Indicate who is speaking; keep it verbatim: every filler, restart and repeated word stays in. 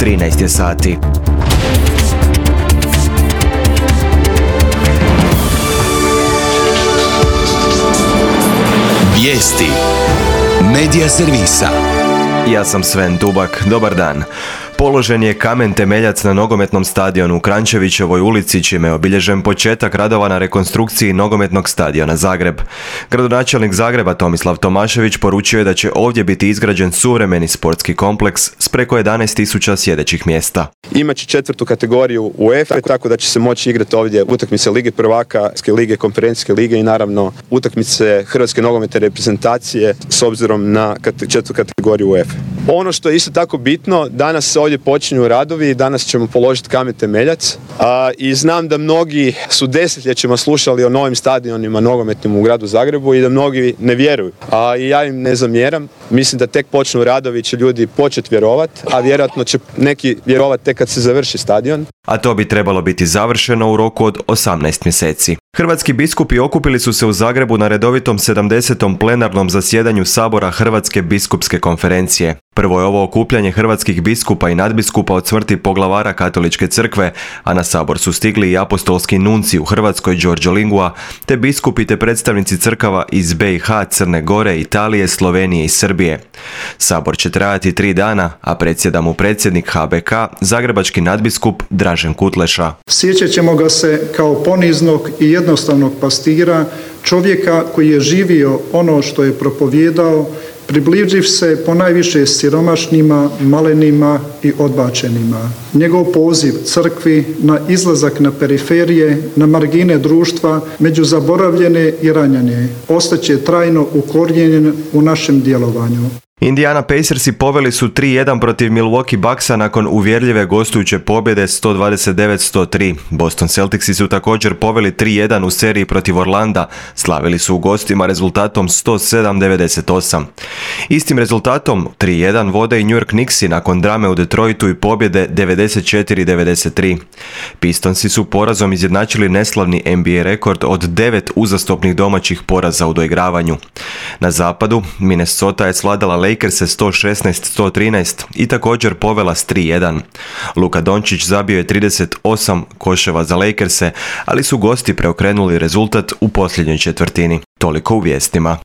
Speaker 1: trinaest je sati.
Speaker 2: Vijesti Medija servisa.
Speaker 1: Ja sam Sven Tubak, dobar dan. Položen je kamen temeljac na nogometnom stadionu u Kranjčevićevoj ulici, čime je obilježen početak radova na rekonstrukciji nogometnog stadiona Zagreb. Gradonačelnik Zagreba Tomislav Tomašević poručio je da će ovdje biti izgrađen suvremeni sportski kompleks s preko jedanaest tisuća sjedećih mjesta.
Speaker 3: Imaće četvrtu kategoriju UEFA, tako da će se moći igrati ovdje utakmice Lige prvaka, lige, konferencijske lige i naravno utakmice hrvatske nogometne reprezentacije s obzirom na četvrtu kategoriju UEFA. Ono što je isto tako bitno, danas se ovdje počinju radovi i danas ćemo položiti kamen temeljac. A, I znam da mnogi su desetljećima slušali o novim stadionima nogometnim u gradu Zagrebu i da mnogi ne vjeruju. A, I ja im ne zamjeram. Mislim da tek počnu radovi će ljudi početi vjerovati, a vjerojatno će neki vjerovati tek kad se završi stadion.
Speaker 1: A to bi trebalo biti završeno u roku od osamnaest mjeseci. Hrvatski biskupi okupili su se u Zagrebu na redovitom sedamdesetom plenarnom zasjedanju Sabora Hrvatske biskupske konferencije. Prvo je ovo okupljanje hrvatskih biskupa i nadbiskupa od smrti poglavara Katoličke crkve, a na Sabor su stigli i apostolski nunci u Hrvatskoj Đorđe Lingua, te biskupi te predstavnici crkava iz B i H, Crne Gore, Italije, Slovenije i Srbije. Sabor će trajati tri dana, a predsjeda mu predsjednik H B K, zagrebački nadbiskup Dražen Kutleša.
Speaker 4: Sjećat ćemo ga se kao poniznog i jednostavnog pastira, čovjeka koji je živio ono što je propovijedao, približiv se ponajviše siromašnima, malenima i odbačenima. Njegov poziv crkvi na izlazak na periferije, na margine društva, među zaboravljene i ranjene, ostaće trajno ukorijenjen u našem djelovanju.
Speaker 1: Indiana Pacersi poveli su tri jedan protiv Milwaukee Bucksa nakon uvjerljive gostujuće pobjede sto dvadeset devet sto tri. Boston Celticsi su također poveli tri jedan u seriji protiv Orlanda, slavili su u gostima rezultatom sto sedam devedeset osam. Istim rezultatom tri jedan vode i New York Knicksi nakon drame u Detroitu i pobjede devedeset četiri devedeset tri. Pistonsi su porazom izjednačili neslavni N B A rekord od devet uzastopnih domaćih poraza u doigravanju. Na zapadu Minnesota je svladala Lakers sto šesnaest sto trinaest i također povela s tri jedan. Luka Dončić zabio je trideset osam koševa za Lakerse, ali su gosti preokrenuli rezultat u posljednjoj četvrtini. Toliko u vijestima.